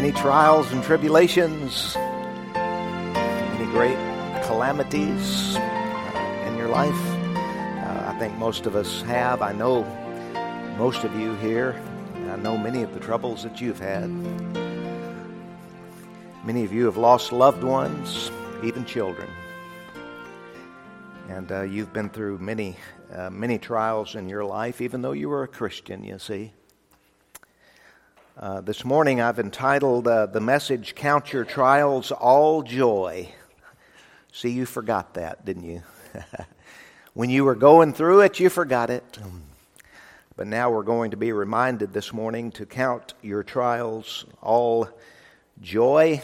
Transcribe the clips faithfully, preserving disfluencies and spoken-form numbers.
many trials and tribulations, many great calamities uh, in your life. Uh, I think most of us have. I know most of you here. I know many of the troubles that you've had. Many of you have lost loved ones, even children. And uh, you've been through many, uh, many trials in your life, even though you were a Christian, you see. Uh, this morning I've entitled uh, the message, Count Your Trials All Joy. See, you forgot that, didn't you? When you were going through it, you forgot it. But now we're going to be reminded this morning to count your trials all joy.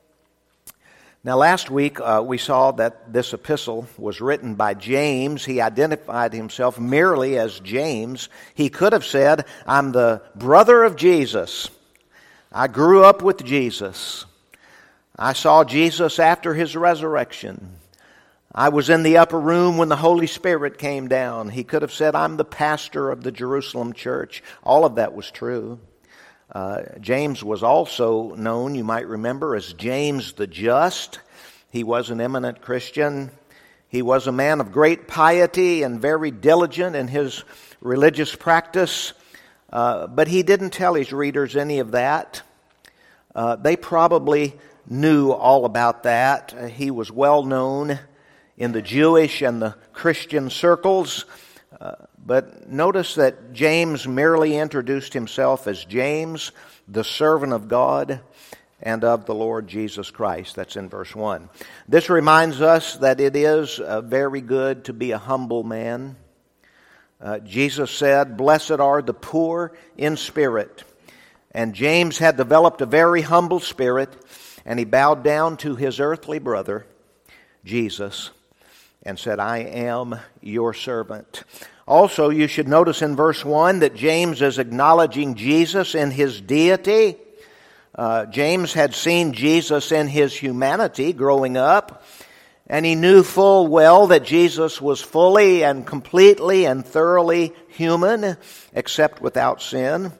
Now, last week uh, we saw that this epistle was written by James. He identified himself merely as James. He could have said, I'm the brother of Jesus. I grew up with Jesus. I saw Jesus after his resurrection. I was in the upper room when the Holy Spirit came down. He could have said, I'm the pastor of the Jerusalem church. All of that was true. Uh, James was also known, you might remember, as James the Just. He was an eminent Christian. He was a man of great piety and very diligent in his religious practice. Uh, but he didn't tell his readers any of that. Uh, they probably knew all about that. Uh, he was well known in the Jewish and the Christian circles. Uh, but notice that James merely introduced himself as James, the servant of God and of the Lord Jesus Christ. That's in verse one. This reminds us that it is uh, very good to be a humble man. Uh, Jesus said, blessed are the poor in spirit. And James had developed a very humble spirit, and he bowed down to his earthly brother, Jesus, and said, I am your servant. Also, you should notice in verse one that James is acknowledging Jesus in his deity. Uh, James had seen Jesus in his humanity growing up, and he knew full well that Jesus was fully and completely and thoroughly human, except without sin.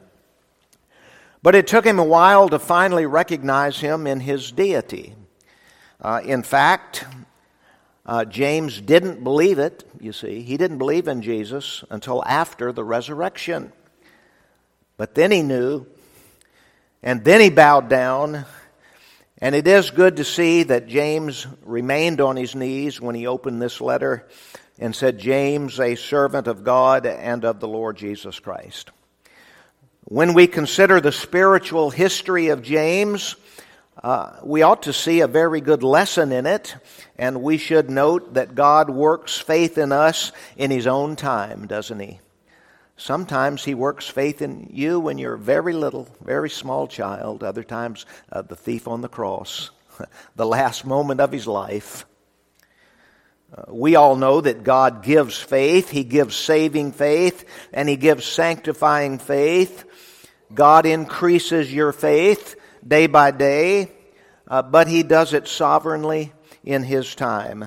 But it took him a while to finally recognize him in his deity. Uh, in fact, Uh, James didn't believe it, you see. He didn't believe in Jesus until after the resurrection. But then he knew, and then he bowed down. And it is good to see that James remained on his knees when he opened this letter and said, James, a servant of God and of the Lord Jesus Christ. When we consider the spiritual history of James, Uh, we ought to see a very good lesson in it, and we should note that God works faith in us in His own time, doesn't He? Sometimes He works faith in you when you're a very little, very small child. Other times, uh, the thief on the cross, the last moment of his life. Uh, we all know that God gives faith. He gives saving faith, and He gives sanctifying faith. God increases your faith day by day, uh, but He does it sovereignly in His time.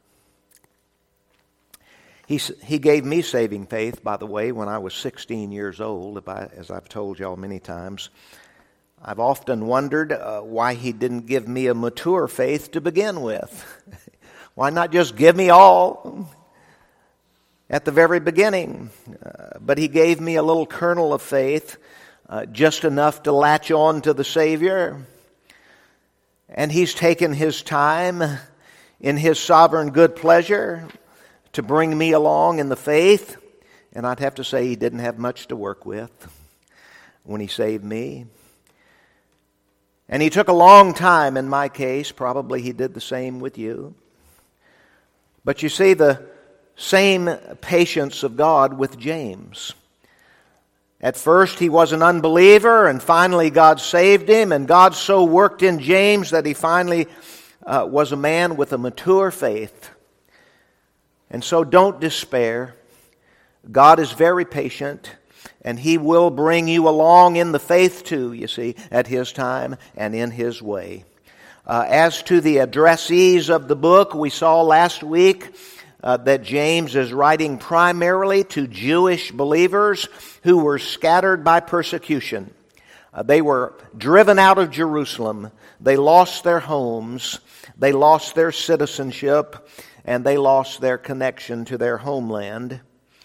He, he gave me saving faith, by the way, when I was sixteen years old, if I, as I've told y'all many times. I've often wondered uh, why He didn't give me a mature faith to begin with. Why not just give me all at the very beginning? Uh, but He gave me a little kernel of faith, Uh, just enough to latch on to the Savior. And He's taken His time in His sovereign good pleasure to bring me along in the faith. And I'd have to say He didn't have much to work with when He saved me. And He took a long time in my case. Probably He did the same with you. But you see the same patience of God with James. At first he was an unbeliever, and finally God saved him, and God so worked in James that he finally uh, was a man with a mature faith. And so don't despair. God is very patient, and He will bring you along in the faith too, you see, at His time and in His way. Uh, as to the addressees of the book, we saw last week uh, that James is writing primarily to Jewish believers who were scattered by persecution. Uh, they were driven out of Jerusalem. They lost their homes. They lost their citizenship. And they lost their connection to their homeland.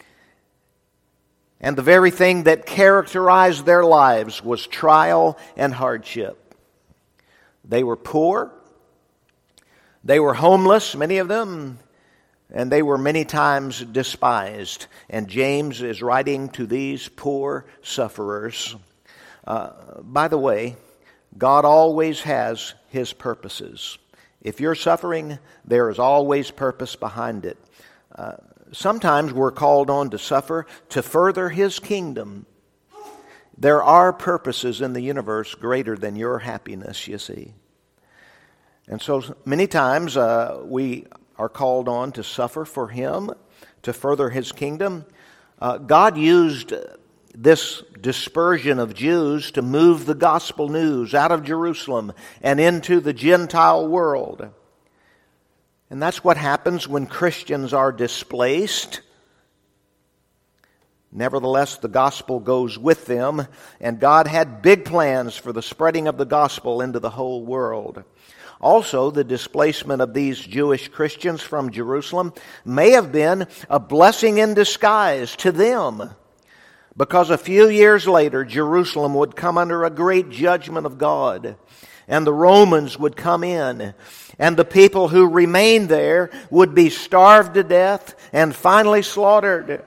And the very thing that characterized their lives was trial and hardship. They were poor. They were homeless, many of them. And they were many times despised. And James is writing to these poor sufferers. Uh, by the way, God always has His purposes. If you're suffering, there is always purpose behind it. Uh, sometimes we're called on to suffer to further His kingdom. There are purposes in the universe greater than your happiness, you see. And so many times uh, we are called on to suffer for Him, to further His kingdom. Uh, God used this dispersion of Jews to move the gospel news out of Jerusalem and into the Gentile world. And that's what happens when Christians are displaced. Nevertheless, the gospel goes with them, and God had big plans for the spreading of the gospel into the whole world. Also, the displacement of these Jewish Christians from Jerusalem may have been a blessing in disguise to them, because a few years later, Jerusalem would come under a great judgment of God, and the Romans would come in, and the people who remained there would be starved to death and finally slaughtered.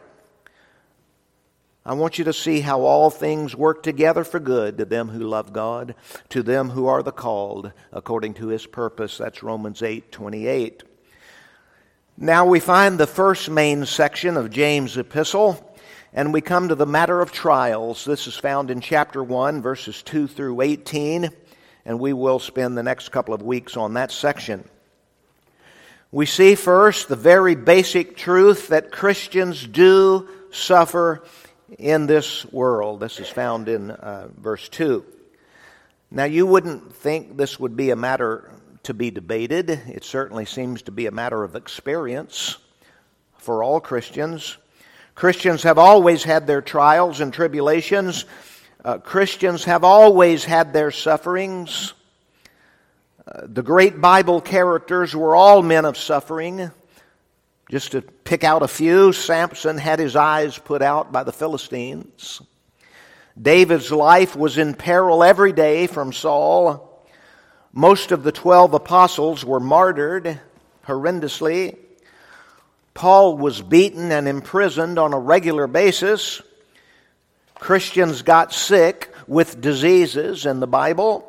I want you to see how all things work together for good to them who love God, to them who are the called according to His purpose. That's Romans eight twenty-eight. Now we find the first main section of James' epistle, and we come to the matter of trials. This is found in chapter one, verses two through eighteen, and we will spend the next couple of weeks on that section. We see first the very basic truth that Christians do suffer in this world. This is found in uh, verse two. Now, you wouldn't think this would be a matter to be debated. It certainly seems to be a matter of experience for all Christians. Christians have always had their trials and tribulations. Uh, Christians have always had their sufferings. Uh, the great Bible characters were all men of suffering. Just to pick out a few, Samson had his eyes put out by the Philistines. David's life was in peril every day from Saul. Most of the twelve apostles were martyred horrendously. Paul was beaten and imprisoned on a regular basis. Christians got sick with diseases in the Bible.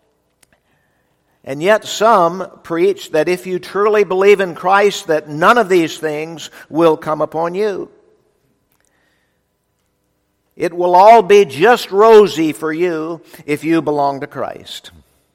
And yet some preach that if you truly believe in Christ, that none of these things will come upon you. It will all be just rosy for you if you belong to Christ.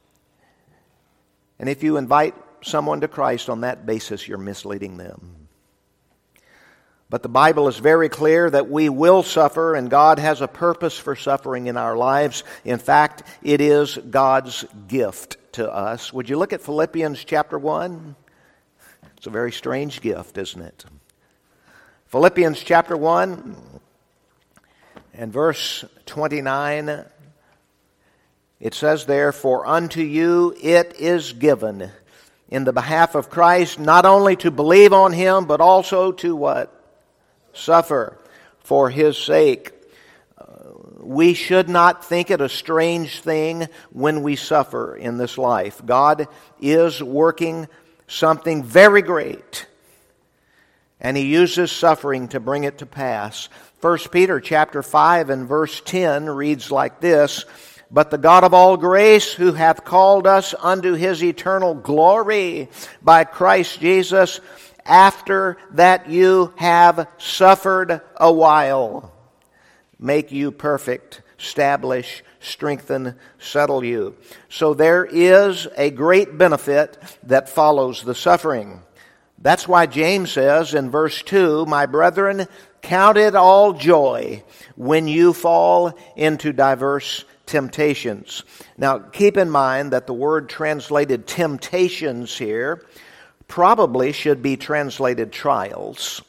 And if you invite someone to Christ on that basis, you're misleading them. But the Bible is very clear that we will suffer, and God has a purpose for suffering in our lives. In fact, it is God's gift to us. Would you look at Philippians chapter one? It's a very strange gift, isn't it? Philippians chapter one and verse twenty-nine. It says there, "For unto you it is given in the behalf of Christ, not only to believe on Him, but also to" what? Suffer for His sake. Uh, we should not think it a strange thing when we suffer in this life. God is working something very great, and He uses suffering to bring it to pass. First Peter chapter five and verse ten reads like this, "But the God of all grace, who hath called us unto His eternal glory by Christ Jesus, after that you have suffered a while, make you perfect, establish, strengthen, settle you." So there is a great benefit that follows the suffering. That's why James says in verse two, "My brethren, count it all joy when you fall into diverse temptations." Now, keep in mind that the word translated temptations here probably should be translated trials.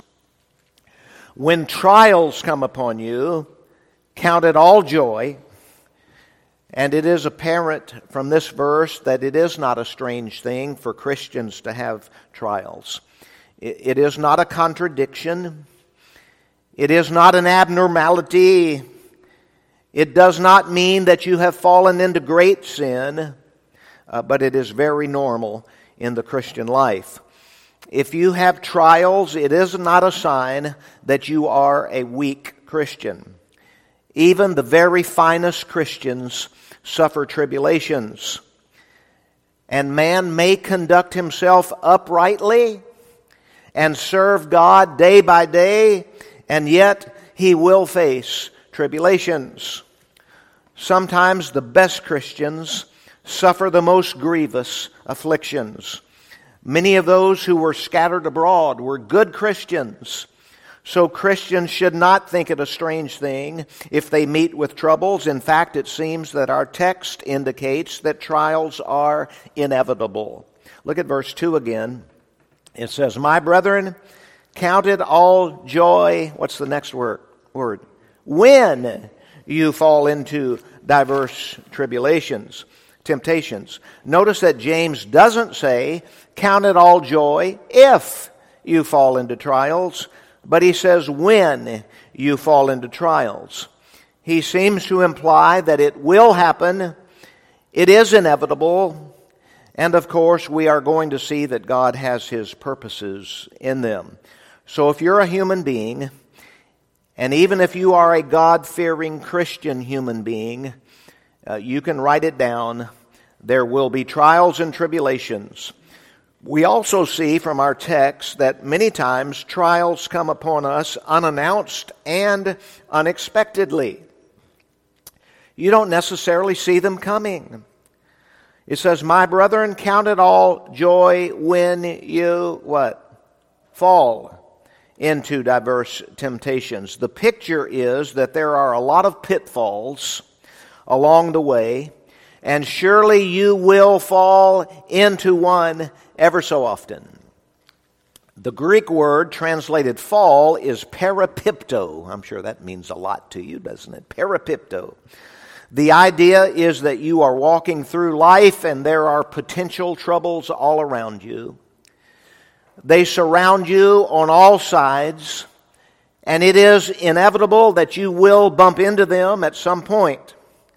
When trials come upon you, count it all joy. And it is apparent from this verse that it is not a strange thing for Christians to have trials. It is not a contradiction. It is not an abnormality. It does not mean that you have fallen into great sin, uh, but it is very normal in the Christian life. If you have trials, it is not a sign that you are a weak Christian. Even the very finest Christians suffer tribulations. And man may conduct himself uprightly and serve God day by day, and yet he will face tribulations. Sometimes the best Christians suffer the most grievous afflictions. Many of those who were scattered abroad were good Christians. So Christians should not think it a strange thing if they meet with troubles. In fact, it seems that our text indicates that trials are inevitable. Look at verse two again. It says, "My brethren, count it all joy." What's the next word? Word. "When you fall into diverse tribulations, temptations." Notice that James doesn't say, "Count it all joy if you fall into trials," but he says, "when you fall into trials." He seems to imply that it will happen, it is inevitable, and of course we are going to see that God has His purposes in them. So if you're a human being, and even if you are a God-fearing Christian human being, uh, you can write it down. There will be trials and tribulations. We also see from our text that many times trials come upon us unannounced and unexpectedly. You don't necessarily see them coming. It says, "My brethren, count it all joy when you," what? "Fall into diverse temptations." The picture is that there are a lot of pitfalls along the way, and surely you will fall into one ever so often. The Greek word translated fall is parapipto. I'm sure that means a lot to you, doesn't it? Parapipto. The idea is that you are walking through life and there are potential troubles all around you. They surround you on all sides, and it is inevitable that you will bump into them at some point.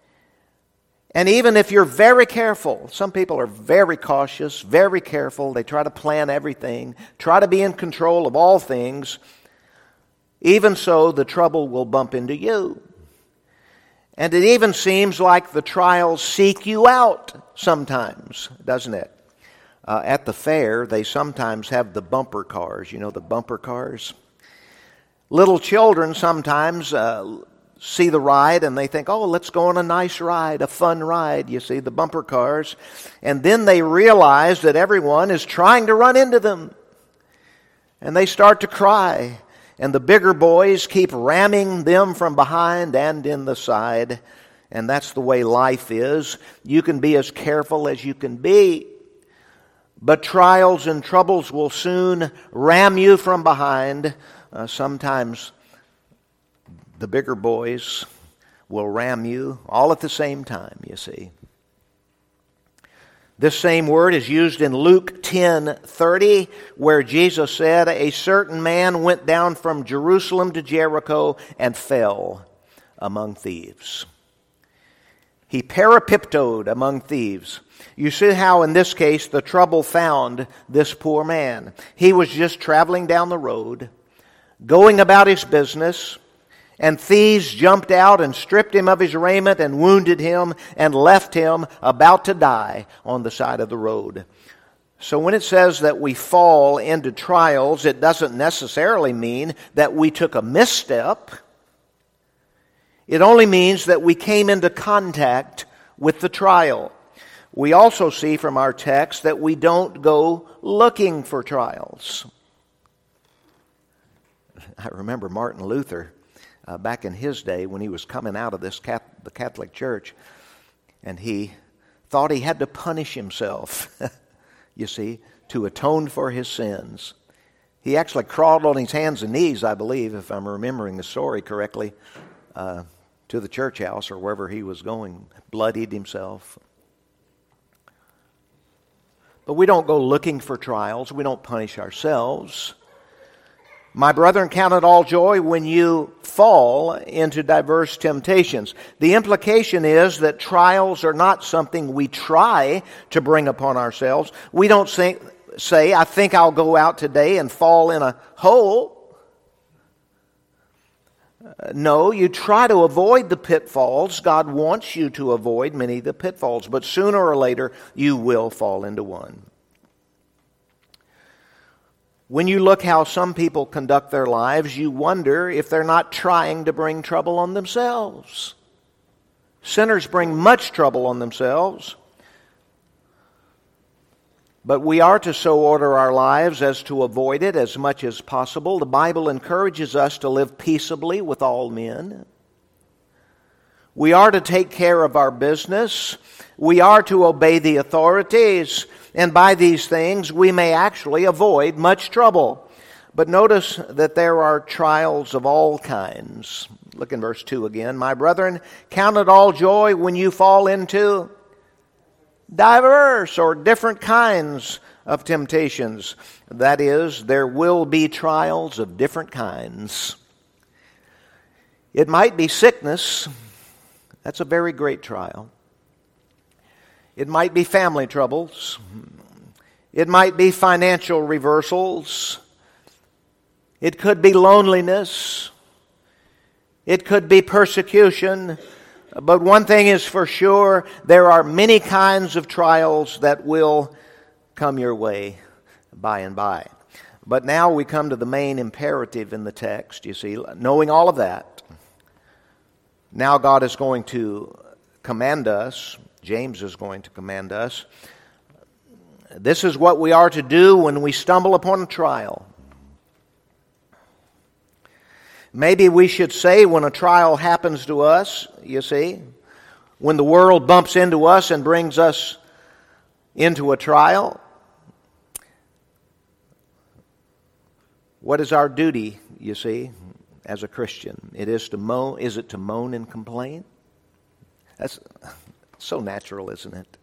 And even if you're very careful, some people are very cautious, very careful, they try to plan everything, try to be in control of all things, even so the trouble will bump into you. And it even seems like the trials seek you out sometimes, doesn't it? Uh, at the fair, they sometimes have the bumper cars. You know, the bumper cars? Little children sometimes uh, see the ride and they think, oh, let's go on a nice ride, a fun ride, you see, the bumper cars. And then they realize that everyone is trying to run into them. And they start to cry. And the bigger boys keep ramming them from behind and in the side. And that's the way life is. You can be as careful as you can be. But trials and troubles will soon ram you from behind. Uh, sometimes the bigger boys will ram you all at the same time, you see. This same word is used in Luke ten thirty, where Jesus said, "A certain man went down from Jerusalem to Jericho and fell among thieves." He parapiptoed among thieves. You see how in this case the trouble found this poor man. He was just traveling down the road, going about his business, and thieves jumped out and stripped him of his raiment and wounded him and left him about to die on the side of the road. So when it says that we fall into trials, it doesn't necessarily mean that we took a misstep. It only means that we came into contact with the trial. We also see from our text that we don't go looking for trials. I remember Martin Luther. Uh, back in his day when he was coming out of this Catholic, the Catholic Church, and he thought he had to punish himself, you see, to atone for his sins. He actually crawled on his hands and knees, I believe, if I'm remembering the story correctly, uh, to the church house or wherever he was going, bloodied himself. But we don't go looking for trials. We don't punish ourselves. My brethren, count it all joy when you fall into diverse temptations. The implication is that trials are not something we try to bring upon ourselves. We don't say, say, I think I'll go out today and fall in a hole. Uh, no, you try to avoid the pitfalls. God wants you to avoid many of the pitfalls, but sooner or later you will fall into one. When you look how some people conduct their lives, you wonder if they're not trying to bring trouble on themselves. Sinners bring much trouble on themselves. But we are to so order our lives as to avoid it as much as possible. The Bible encourages us to live peaceably with all men. We are to take care of our business. We are to obey the authorities. And by these things, we may actually avoid much trouble. But notice that there are trials of all kinds. Look in verse two again. My brethren, count it all joy when you fall into diverse or different kinds of temptations. That is, there will be trials of different kinds. It might be sickness. That's a very great trial. It might be family troubles. It might be financial reversals. It could be loneliness. It could be persecution. But one thing is for sure, there are many kinds of trials that will come your way by and by. But now we come to the main imperative in the text, you see. Knowing all of that, now God is going to command us. James is going to command us. This is what we are to do when we stumble upon a trial. Maybe we should say when a trial happens to us, you see, when the world bumps into us and brings us into a trial, what is our duty, you see, as a Christian? It is to moan, is it to moan and complain? That's so natural, isn't it?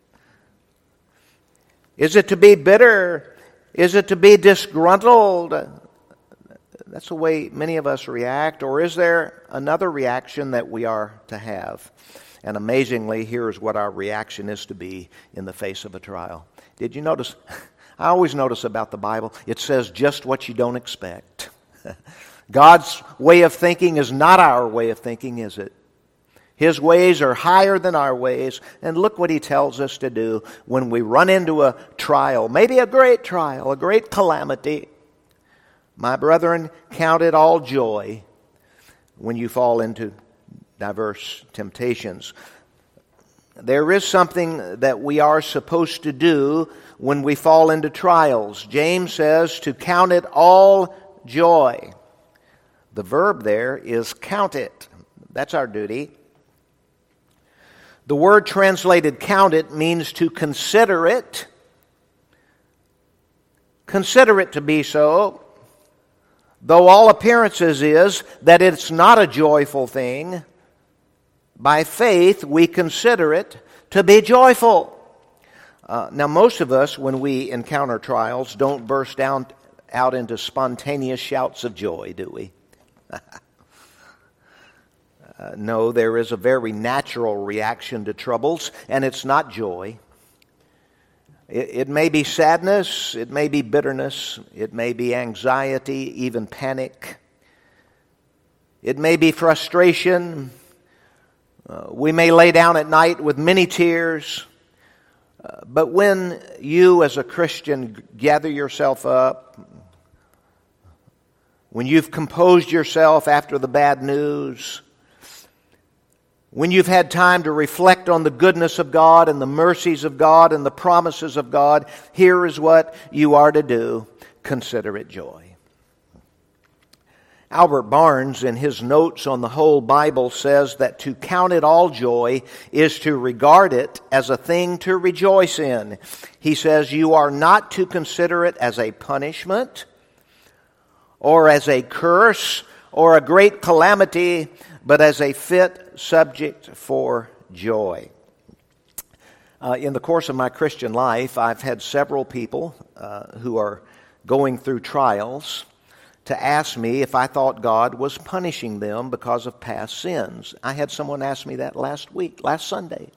Is it to be bitter? Is it to be disgruntled? That's the way many of us react. Or is there another reaction that we are to have? And amazingly, here's what our reaction is to be in the face of a trial. Did you notice? I always notice about the Bible, it says just what you don't expect. God's way of thinking is not our way of thinking, is it? His ways are higher than our ways. And look what He tells us to do when we run into a trial, maybe a great trial, a great calamity. My brethren, count it all joy when you fall into diverse temptations. There is something that we are supposed to do when we fall into trials. James says to count it all joy. The verb there is count it. That's our duty. The word translated count it means to consider it. Consider it to be so. Though all appearances is that it's not a joyful thing, by faith we consider it to be joyful. Uh, now most of us, when we encounter trials, don't burst down out into spontaneous shouts of joy, do we? Uh, no, there is a very natural reaction to troubles, and it's not joy. It, it may be sadness, it may be bitterness, it may be anxiety, even panic. It may be frustration. Uh, we may lay down at night with many tears. Uh, but when you as a Christian gather yourself up, when you've composed yourself after the bad news, when you've had time to reflect on the goodness of God and the mercies of God and the promises of God, here is what you are to do. Consider it joy. Albert Barnes, in his notes on the whole Bible, says that to count it all joy is to regard it as a thing to rejoice in. He says you are not to consider it as a punishment or as a curse or a great calamity, but as a fit subject for joy. Uh, in the course of my Christian life, I've had several people uh, who are going through trials to ask me if I thought God was punishing them because of past sins. I had someone ask me that last week, last Sunday.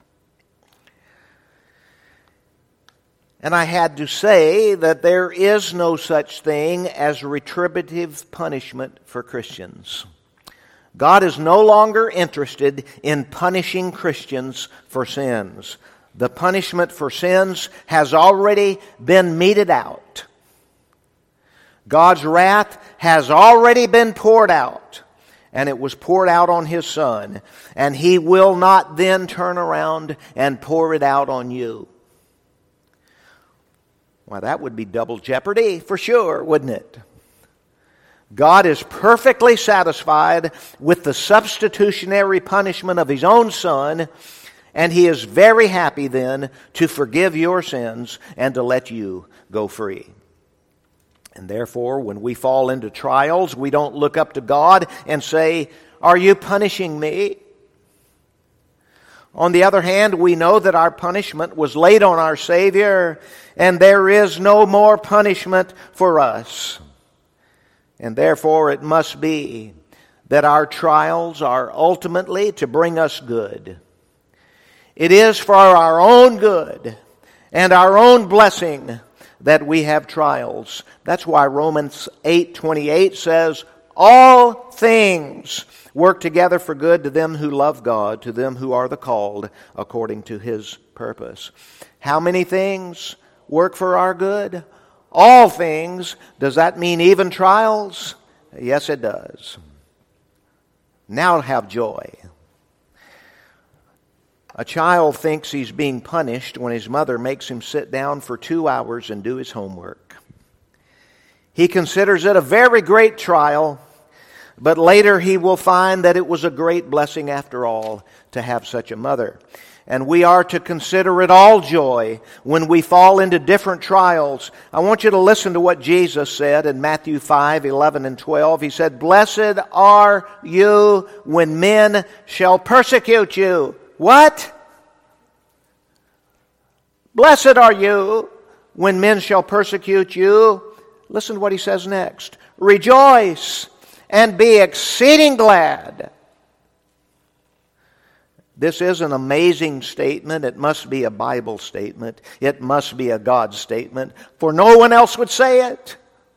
And I had to say that there is no such thing as retributive punishment for Christians. God is no longer interested in punishing Christians for sins. The punishment for sins has already been meted out. God's wrath has already been poured out, and it was poured out on His Son, and He will not then turn around and pour it out on you. Well, that would be double jeopardy for sure, wouldn't it? God is perfectly satisfied with the substitutionary punishment of His own Son, and He is very happy then to forgive your sins and to let you go free. And therefore, when we fall into trials, we don't look up to God and say, "Are you punishing me?" On the other hand, we know that our punishment was laid on our Savior, and there is no more punishment for us. And therefore, it must be that our trials are ultimately to bring us good. It is for our own good and our own blessing that we have trials. That's why Romans eight twenty-eight says, "All things work together for good to them who love God, to them who are the called according to His purpose." How many things work for our good? All things. Does that mean even trials? Yes, it does. Now have joy. A child thinks he's being punished when his mother makes him sit down for two hours and do his homework. He considers it a very great trial, but later he will find that it was a great blessing after all to have such a mother. And we are to consider it all joy when we fall into different trials. I want you to listen to what Jesus said in Matthew five, eleven and twelve. He said, "Blessed are you when men shall persecute you." What? Blessed are you when men shall persecute you. Listen to what he says next. "Rejoice and be exceeding glad." This is an amazing statement. It must be a Bible statement. It must be a God statement, for no one else would say it.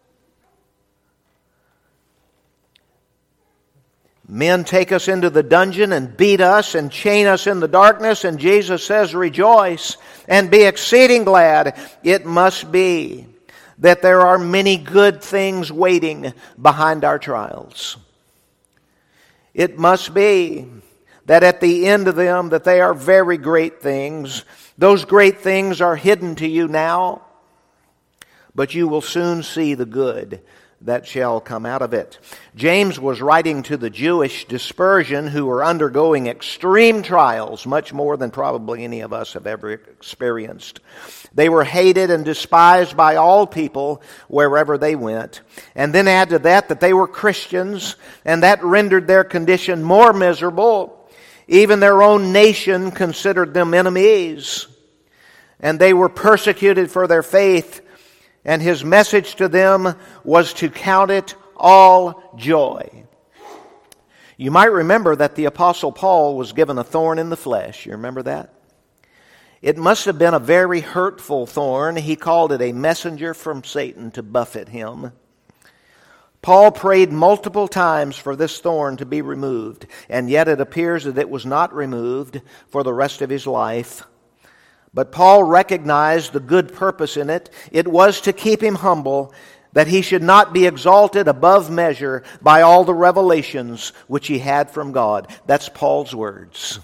Men take us into the dungeon and beat us and chain us in the darkness, and Jesus says, "Rejoice and be exceeding glad." It must be that there are many good things waiting behind our trials. It must be that at the end of them, that they are very great things. Those great things are hidden to you now, but you will soon see the good that shall come out of it. James was writing to the Jewish dispersion who were undergoing extreme trials, much more than probably any of us have ever experienced. They were hated and despised by all people wherever they went. And then add to that that they were Christians, and that rendered their condition more miserable. Even their own nation considered them enemies, and they were persecuted for their faith. And his message to them was to count it all joy. You might remember that the Apostle Paul was given a thorn in the flesh. You remember that? It must have been a very hurtful thorn. He called it a messenger from Satan to buffet him. Paul prayed multiple times for this thorn to be removed, and yet it appears that it was not removed for the rest of his life. But Paul recognized the good purpose in it. It was to keep him humble, that he should not be exalted above measure by all the revelations which he had from God. That's Paul's words.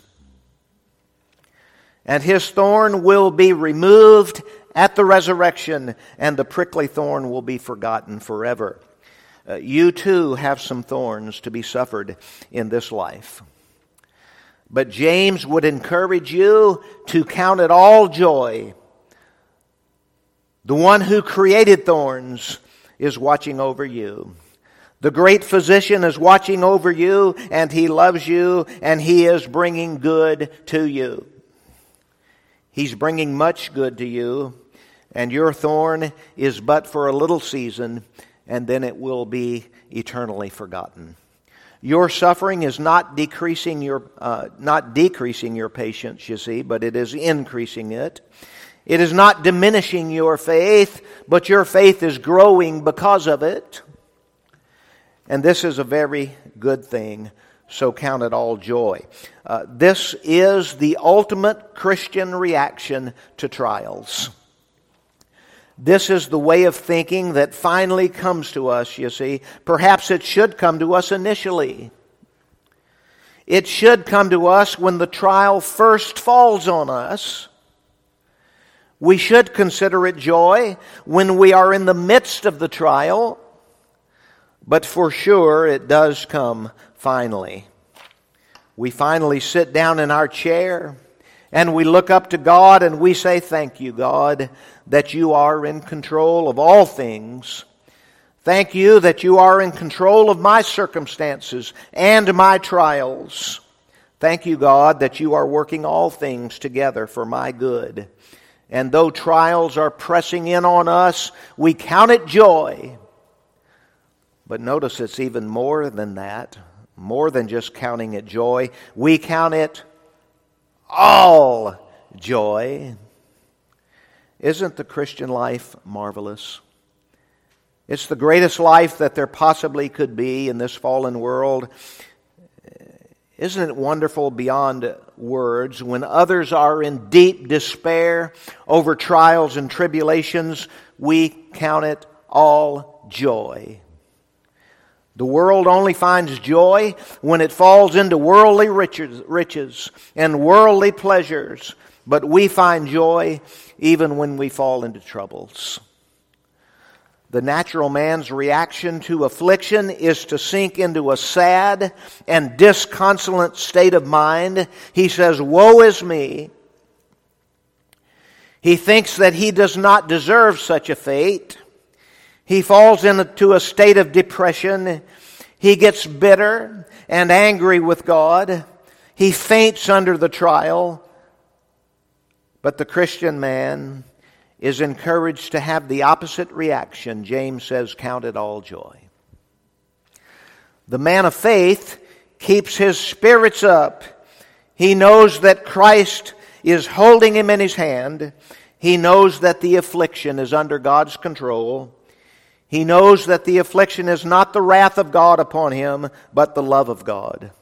And his thorn will be removed at the resurrection, and the prickly thorn will be forgotten forever. Uh, you too have some thorns to be suffered in this life. But James would encourage you to count it all joy. The one who created thorns is watching over you. The great physician is watching over you, and he loves you, and he is bringing good to you. He's bringing much good to you, and your thorn is but for a little season, and then it will be eternally forgotten. Your suffering is not decreasing your uh, not decreasing your patience, you see, but it is increasing it. It is not diminishing your faith, but your faith is growing because of it. And this is a very good thing, so count it all joy. Uh, this is the ultimate Christian reaction to trials. This is the way of thinking that finally comes to us, you see. Perhaps it should come to us initially. It should come to us when the trial first falls on us. We should consider it joy when we are in the midst of the trial. But for sure, it does come finally. We finally sit down in our chair and we look up to God and we say, "Thank you, God, that you are in control of all things. Thank you that you are in control of my circumstances and my trials. Thank you, God, that you are working all things together for my good. And though trials are pressing in on us, we count it joy." But notice it's even more than that, more than just counting it joy. We count it all joy. Isn't the Christian life marvelous? It's the greatest life that there possibly could be in this fallen world. Isn't it wonderful beyond words when others are in deep despair over trials and tribulations? We count it all joy. The world only finds joy when it falls into worldly riches, riches and worldly pleasures. But we find joy even when we fall into troubles. The natural man's reaction to affliction is to sink into a sad and disconsolate state of mind. He says, "Woe is me." He thinks that he does not deserve such a fate. He falls into a state of depression. He gets bitter and angry with God. He faints under the trial. But the Christian man is encouraged to have the opposite reaction. James says, "Count it all joy." The man of faith keeps his spirits up. He knows that Christ is holding him in his hand. He knows that the affliction is under God's control. He knows that the affliction is not the wrath of God upon him, but the love of God.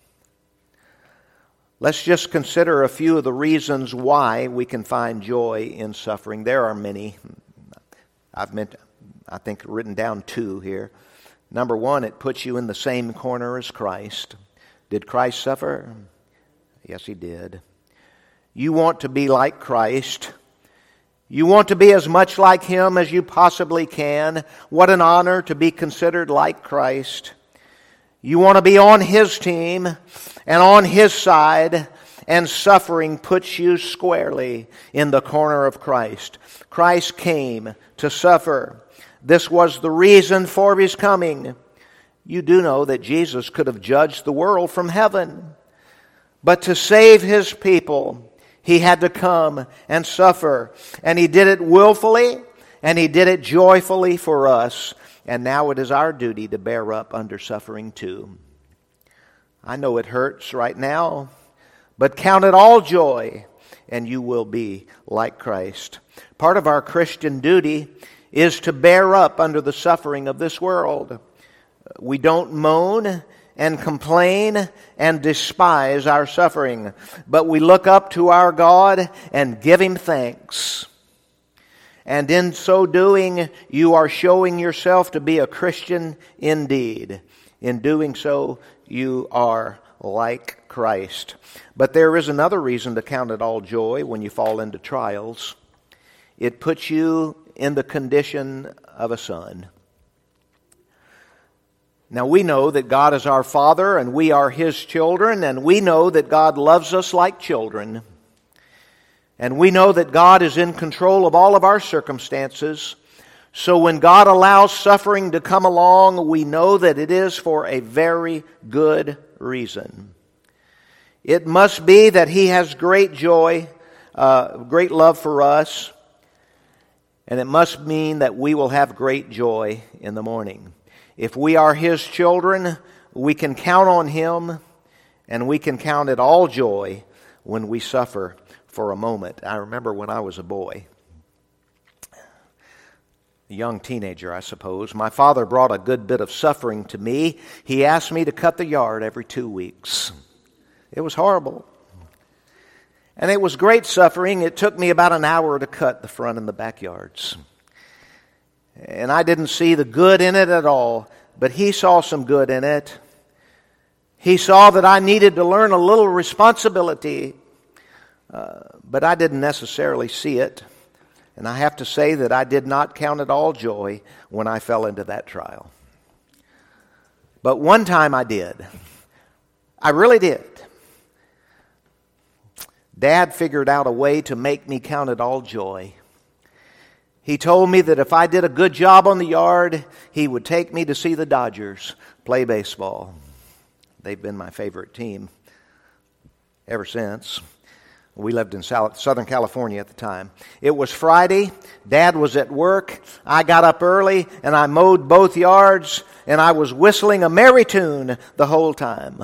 Let's just consider a few of the reasons why we can find joy in suffering. There are many. I've meant, I think, written down two here. Number one, it puts you in the same corner as Christ. Did Christ suffer? Yes, he did. You want to be like Christ. You want to be as much like him as you possibly can. What an honor to be considered like Christ. You want to be on his team and on his side, and suffering puts you squarely in the corner of Christ. Christ came to suffer. This was the reason for his coming. You do know that Jesus could have judged the world from heaven. But to save his people, he had to come and suffer. And he did it willfully, and he did it joyfully for us. And now it is our duty to bear up under suffering too. I know it hurts right now, but count it all joy, and you will be like Christ. Part of our Christian duty is to bear up under the suffering of this world. We don't moan and complain and despise our suffering, but we look up to our God and give him thanks. And in so doing, you are showing yourself to be a Christian indeed. In doing so, you are like Christ. But there is another reason to count it all joy when you fall into trials. It puts you in the condition of a son. Now we know that God is our Father and we are his children, and we know that God loves us like children. And we know that God is in control of all of our circumstances. So when God allows suffering to come along, we know that it is for a very good reason. It must be that He has great joy, uh, great love for us, and it must mean that we will have great joy in the morning. If we are His children, we can count on Him, and we can count it all joy when we suffer for a moment. I remember when I was a boy, a young teenager, I suppose, my father brought a good bit of suffering to me. He asked me to cut the yard every two weeks. It was horrible. And it was great suffering. It took me about an hour to cut the front and the backyards. And I didn't see the good in it at all, but he saw some good in it. He saw that I needed to learn a little responsibility, uh, but I didn't necessarily see it. And I have to say that I did not count it all joy when I fell into that trial. But one time I did. I really did. Dad figured out a way to make me count it all joy. He told me that if I did a good job on the yard, he would take me to see the Dodgers play baseball. They've been my favorite team ever since. We lived in Southern California at the time. It was Friday. Dad was at work. I got up early and I mowed both yards, and I was whistling a merry tune the whole time.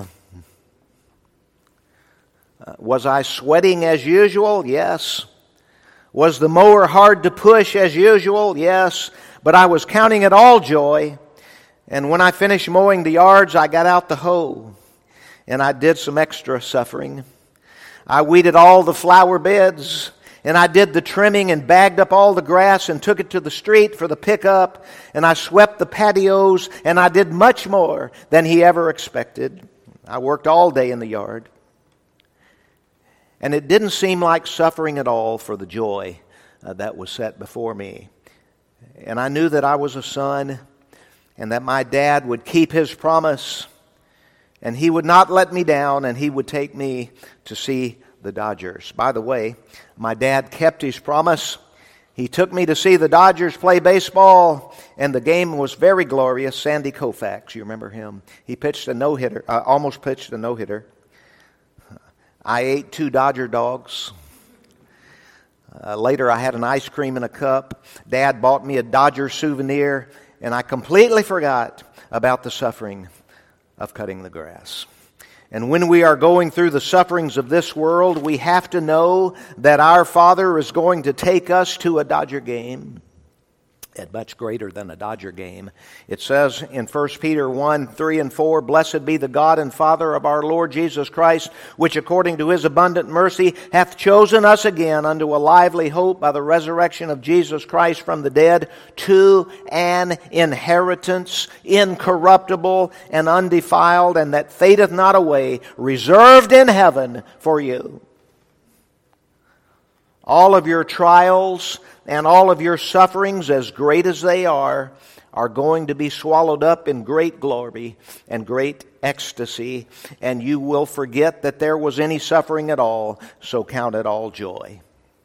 Uh, was I sweating as usual? Yes. Was the mower hard to push as usual? Yes. But I was counting it all joy. And when I finished mowing the yards, I got out the hoe. And I did some extra suffering. I weeded all the flower beds. And I did the trimming and bagged up all the grass and took it to the street for the pickup. And I swept the patios. And I did much more than he ever expected. I worked all day in the yard. And it didn't seem like suffering at all for the joy uh, that was set before me. And I knew that I was a son, and that my dad would keep his promise, and he would not let me down, and he would take me to see the Dodgers. By the way, my dad kept his promise. He took me to see the Dodgers play baseball, and the game was very glorious. Sandy Koufax, you remember him? He pitched a no-hitter, uh, almost pitched a no-hitter. I ate two Dodger dogs. Uh, later, I had an ice cream in a cup. Dad bought me a Dodger souvenir, and I completely forgot about the suffering of cutting the grass. And when we are going through the sufferings of this world, we have to know that our Father is going to take us to a Dodger game. And much greater than a Dodger game. It says in First Peter one, three and four, Blessed be the God and Father of our Lord Jesus Christ, which according to His abundant mercy hath chosen us again unto a lively hope by the resurrection of Jesus Christ from the dead, to an inheritance incorruptible and undefiled, and that fadeth not away, reserved in heaven for you. All of your trials and all of your sufferings, as great as they are, are going to be swallowed up in great glory and great ecstasy, and you will forget that there was any suffering at all, so count it all joy.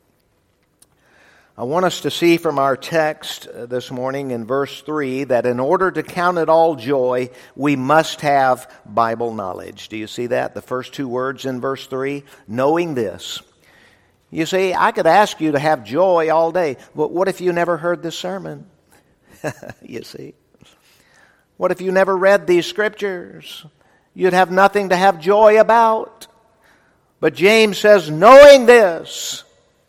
I want us to see from our text this morning in verse three that in order to count it all joy, we must have Bible knowledge. Do you see that? The first two words in verse three, knowing this. You see, I could ask you to have joy all day, but what if you never heard this sermon? You see. What if you never read these scriptures? You'd have nothing to have joy about. But James says, knowing this,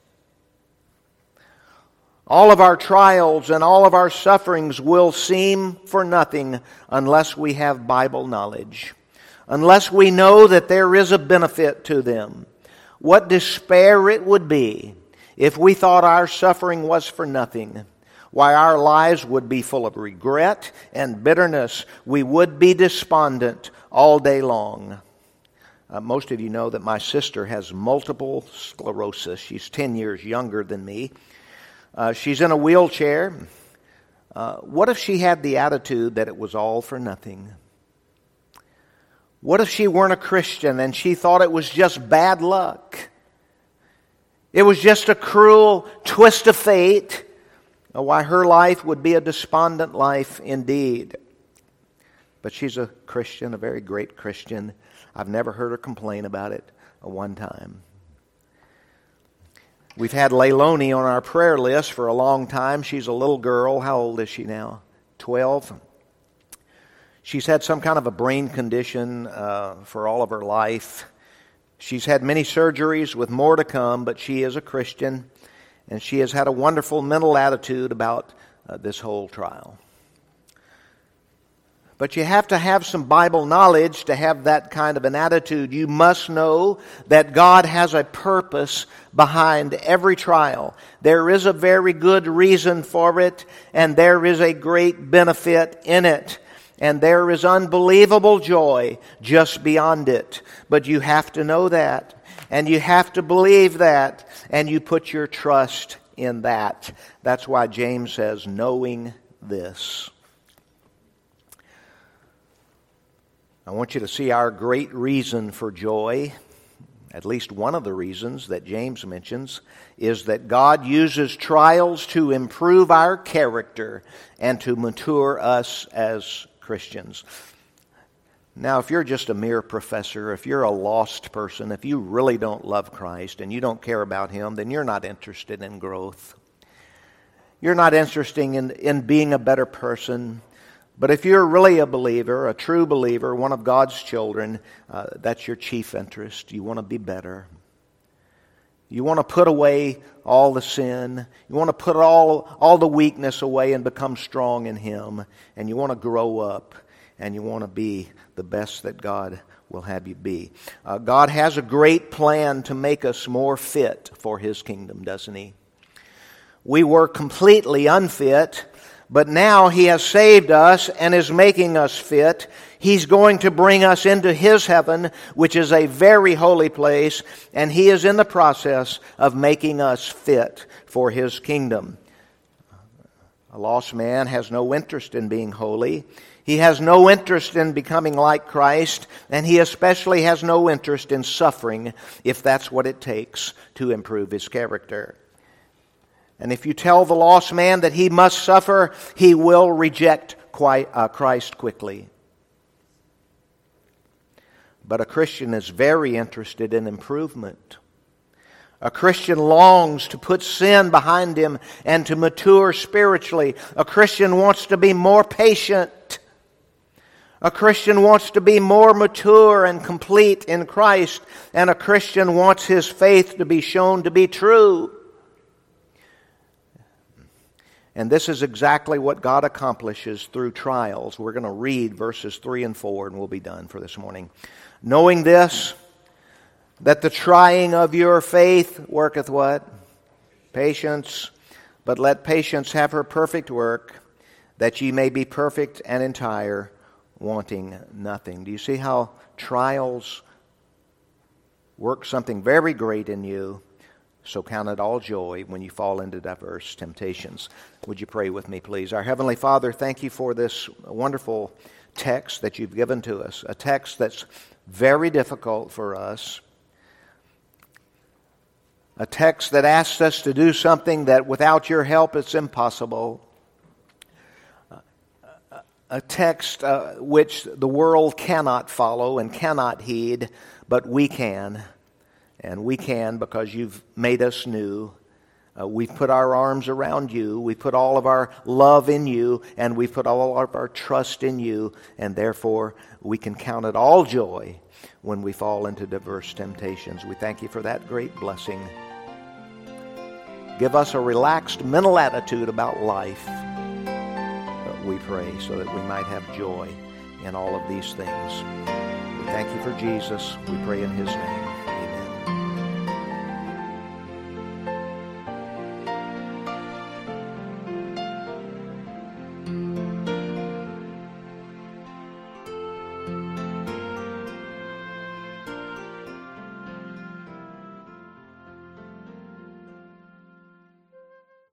all of our trials and all of our sufferings will seem for nothing unless we have Bible knowledge, unless we know that there is a benefit to them. What despair it would be if we thought our suffering was for nothing. Why, our lives would be full of regret and bitterness. We would be despondent all day long. Uh, most of you know that my sister has multiple sclerosis. She's ten years younger than me. Uh, she's in a wheelchair. Uh, what if she had the attitude that it was all for nothing? What if she weren't a Christian and she thought it was just bad luck? It was just a cruel twist of fate. why her life would be a despondent life indeed. But she's a Christian, a very great Christian. I've never heard her complain about it one time. We've had Leilani on our prayer list for a long time. She's a little girl. How old is she now? twelve. She's had some kind of a brain condition uh, for all of her life. She's had many surgeries with more to come, but she is a Christian, and she has had a wonderful mental attitude about uh, this whole trial. But you have to have some Bible knowledge to have that kind of an attitude. You must know that God has a purpose behind every trial. There is a very good reason for it, and there is a great benefit in it. And there is unbelievable joy just beyond it. But you have to know that, and you have to believe that, and you put your trust in that. That's why James says, knowing this. I want you to see our great reason for joy. At least one of the reasons that James mentions is that God uses trials to improve our character and to mature us as Christians. Now, if you're just a mere professor, if you're a lost person, if you really don't love Christ and you don't care about Him, then you're not interested in growth. You're not interested in, in being a better person. But if you're really a believer, a true believer, one of God's children, uh, that's your chief interest. You want to be better. You want to put away all the sin. You want to put all, all the weakness away and become strong in Him. And you want to grow up. And you want to be the best that God will have you be. Uh, God has a great plan to make us more fit for His kingdom, doesn't He? We were completely unfit. But now He has saved us and is making us fit. He's going to bring us into His heaven, which is a very holy place, and He is in the process of making us fit for His kingdom. A lost man has no interest in being holy. He has no interest in becoming like Christ, and he especially has no interest in suffering if that's what it takes to improve his character. And if you tell the lost man that he must suffer, he will reject Christ quickly. But a Christian is very interested in improvement. A Christian longs to put sin behind him and to mature spiritually. A Christian wants to be more patient. A Christian wants to be more mature and complete in Christ. And a Christian wants his faith to be shown to be true. And this is exactly what God accomplishes through trials. We're going to read verses three and four, and we'll be done for this morning. Knowing this, that the trying of your faith worketh what? Patience. But let patience have her perfect work, that ye may be perfect and entire, wanting nothing. Do you see how trials work something very great in you? So count it all joy when you fall into diverse temptations. Would you pray with me, please? Our Heavenly Father, thank you for this wonderful text that you've given to us. A text that's very difficult for us. A text that asks us to do something that without your help it's impossible. A text uh, which the world cannot follow and cannot heed, but we can. And we can because you've made us new. Uh, we've put our arms around you. We put all of our love in you. And we put all of our trust in you. And therefore, we can count it all joy when we fall into diverse temptations. We thank you for that great blessing. Give us a relaxed mental attitude about life, we pray, so that we might have joy in all of these things. We thank you for Jesus. We pray in His name.